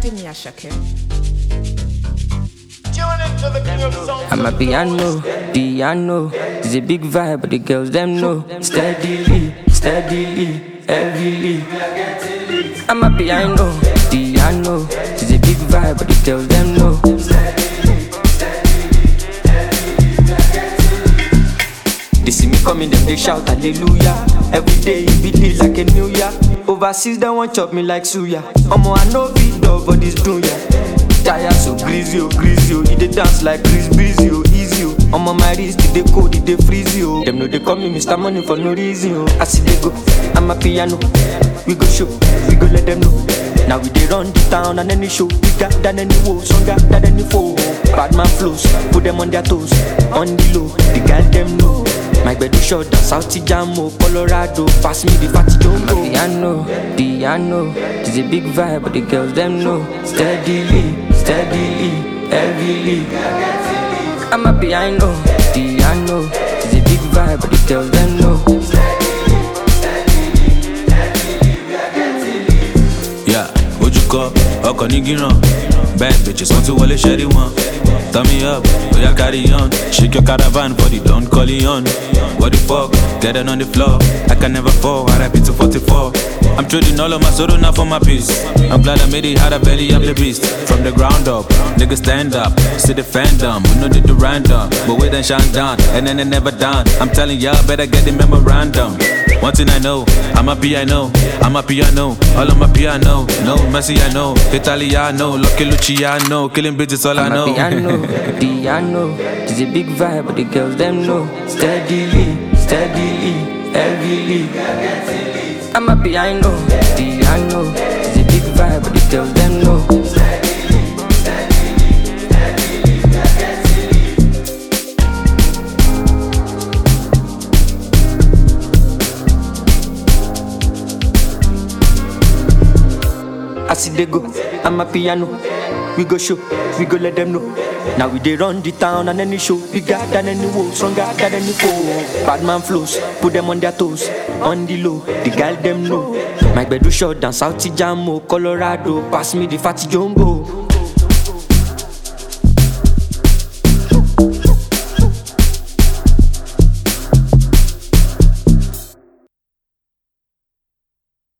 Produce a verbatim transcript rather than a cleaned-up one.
Adini Ashake. I'm a piano, piano. It's a big vibe, but the girls them know. Steadily, steadily, heavily. I'm a piano, piano. It's a big vibe, but the girls them know. They see me coming, then they shout hallelujah. Every day it be like a new year. Overseas they want chop me like suya. Omo I know beat dog for this dunya. Tire so greasy, oh greasy, oh. He dey dance like Chris Breezy, oh easy, oh. Omo my wrist, they cold, they freeze, oh. Them know they call me Mister Money for no reason, oh. I see they go, I'm a piano. We go show, we go let them know. Now we dey run the town and any show. Bigger than any woe, stronger than any foe. Bad man flows, put them on their toes. On the low, the girl them know. My bed is short, South Jamo, Colorado. Pass me the fatty jumbo. Piano, piano. It's a big vibe, but the girls them know. Steadily, steadily, heavily. I'm a piano, piano. It's a big vibe, but the girls them know. Yeah, what you call? Oko nigi run. Bad bitches want to wale sherry one. Turn me up, oh yeah, carry on. Shake your caravan for the Don Corleone. What the fuck? Get it on the floor. I can never fall, R I P to forty-four. I'm trading all of my soda now for my peace. I'm glad I made it, had a belly, I'm the beast. From the ground up, niggas stand up. See the fandom, we know they do random. But we then shine down, and then they never done. I'm telling y'all, better get the memorandum. One thing I know, I'm a piano, I'm a piano, all on my piano. No, Messi I know, Italiano, Lucky Luciano, killing bitches all I know. I'm a piano, piano. It's a big vibe, but the girls them know. Steadily, steadily, heavily. I'm a piano, piano. It's a big vibe, but the girls them know. I see they go, I'm a piano. We go show, we go let them know. Now we dey run the town and any show. Bigger than any woe, stronger than any foe. Bad man flows, put them on their toes. On the low, the girl them know. My bed is short down South Jamo, Colorado. Pass me the fatty jumbo.